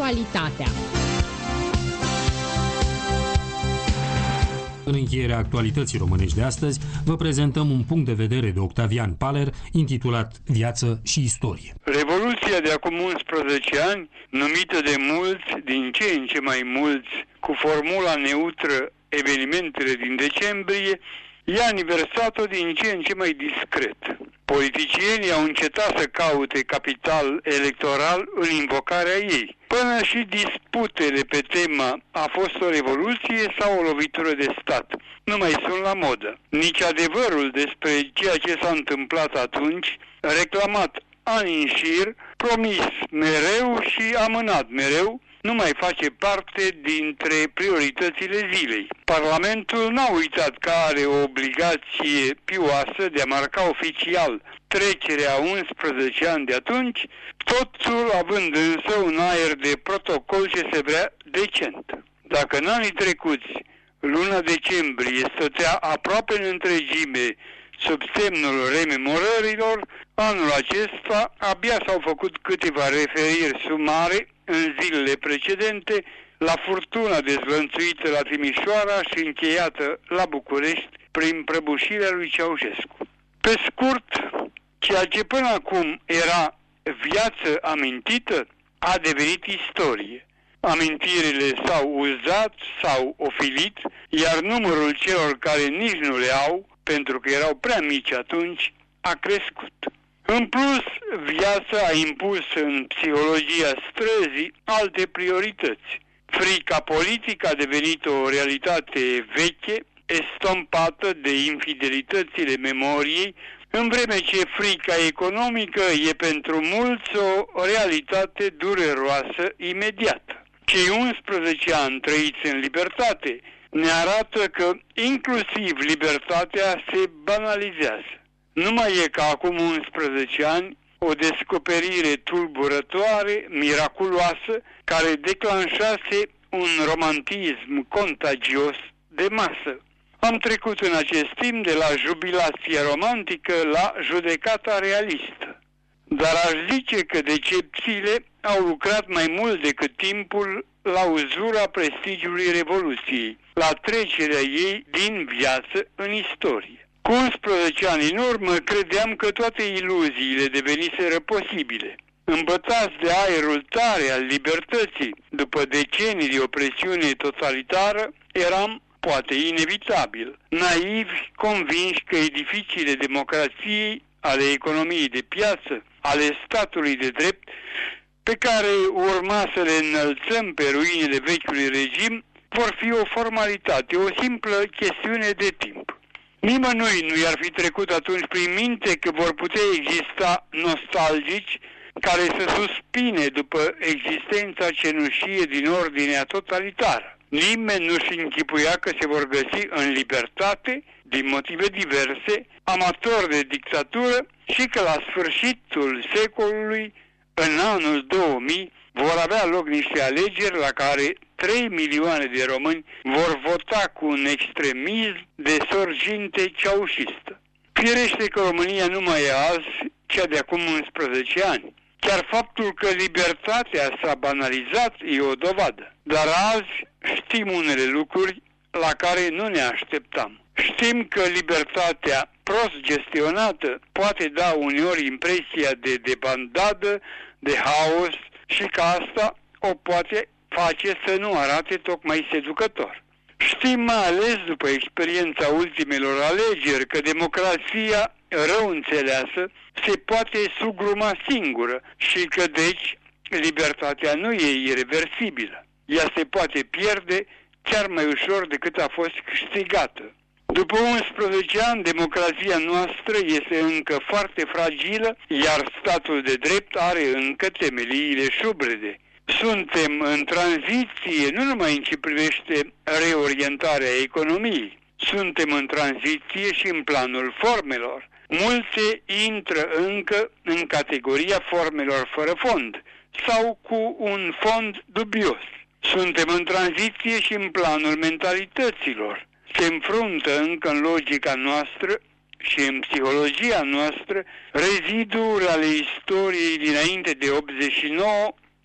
Actualitatea. În încheierea actualității românești de astăzi, vă prezentăm un punct de vedere de Octavian Paler, intitulat Viață și istorie. Revoluția de acum 11 ani, numită de mulți, din ce în ce mai mulți, cu formula neutră evenimentele din decembrie, i-a aniversat-o din ce în ce mai discret. Politicienii au încetat să caute capital electoral în invocarea ei. Până și disputele pe tema a fost o revoluție sau o lovitură de stat nu mai sunt la modă. Nici adevărul despre ceea ce s-a întâmplat atunci, reclamat ani în șir, promis mereu și amânat mereu, nu mai face parte dintre prioritățile zilei. Parlamentul n-a uitat că are o obligație pioasă de a marca oficial trecerea 11 ani de atunci, totul având însă un aer de protocol ce se vrea decent. Dacă în anii trecuți, luna decembrie stătea aproape în întregime sub semnul rememorărilor, anul acesta abia s-au făcut câteva referiri sumare în zilele precedente la furtuna dezvănțuită la Timișoara și încheiată la București prin prăbușirea lui Ceaușescu. Pe scurt, ceea ce până acum era viață amintită a devenit istorie. Amintirile s-au uzat, s-au ofilit, iar numărul celor care nici nu le au, pentru că erau prea mici atunci, a crescut. În plus, viața a impus în psihologia străzii alte priorități. Frica politică a devenit o realitate veche, estompată de infidelitățile memoriei, în vreme ce frica economică e pentru mulți o realitate dureroasă imediată. Cei 11 ani trăiți în libertate ne arată că inclusiv libertatea se banalizează. Nu mai e ca acum 11 ani o descoperire tulburătoare, miraculoasă, care declanșase un romantism contagios de masă. Am trecut în acest timp de la jubilația romantică la judecata realistă. Dar aș zice că decepțiile au lucrat mai mult decât timpul la uzura prestigiului Revoluției, la trecerea ei din viață în istorie. Cu 11 ani în urmă credeam că toate iluziile deveniseră posibile. Îmbătați de aerul tare al libertății, după decenii de opresiune totalitară, eram poate inevitabil, naivi, convinși că edificiile democrației, ale economiei de piață, ale statului de drept, pe care urma să le înălțăm pe ruinele vechiului regim, vor fi o formalitate, o simplă chestiune de timp. Nimănui nu i-ar fi trecut atunci prin minte că vor putea exista nostalgici care să suspine după existența cenușie din ordinea totalitară. Nimeni nu-și închipuia că se vor găsi în libertate, din motive diverse, amatori de dictatură și că la sfârșitul secolului, în anul 2000, vor avea loc niște alegeri la care 3 milioane de români vor vota cu un extremism de sorginte ceaușistă. Firește că România nu mai e azi cea de acum 11 ani. Chiar faptul că libertatea s-a banalizat e o dovadă. Dar azi știm unele lucruri la care nu ne așteptam. Știm că libertatea prost gestionată poate da uneori impresia de debandadă, de haos și că asta o poate face să nu arate tocmai seducător. Știm mai ales după experiența ultimelor alegeri că democrația rău înțeleasă se poate sugruma singură și că deci libertatea nu e irreversibilă. Ea se poate pierde chiar mai ușor decât a fost câștigată. După 11 ani, democrația noastră este încă foarte fragilă, iar statul de drept are încă temeliile șubrede. Suntem în tranziție nu numai în ce privește reorientarea economiei, suntem în tranziție și în planul formelor. Multe intră încă în categoria formelor fără fond sau cu un fond dubios. Suntem în tranziție și în planul mentalităților. Se înfruntă încă în logica noastră și în psihologia noastră reziduuri ale istoriei dinainte de 89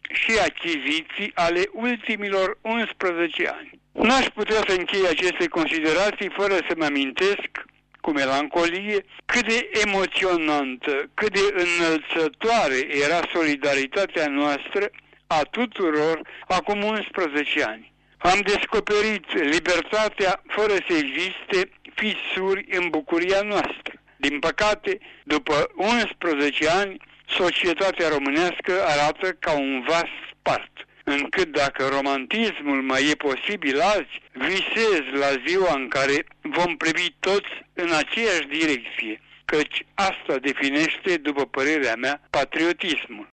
și achiziții ale ultimilor 11 ani. N-aș putea să închei aceste considerații fără să-mi amintesc cu melancolie cât de emoționantă, cât de înălțătoare era solidaritatea noastră a tuturor acum 11 ani. Am descoperit libertatea fără să existe fisuri în bucuria noastră. Din păcate, după 11 ani, societatea românească arată ca un vas spart, încât dacă romantismul mai e posibil azi, visez la ziua în care vom privi toți în aceeași direcție, căci asta definește, după părerea mea, patriotismul.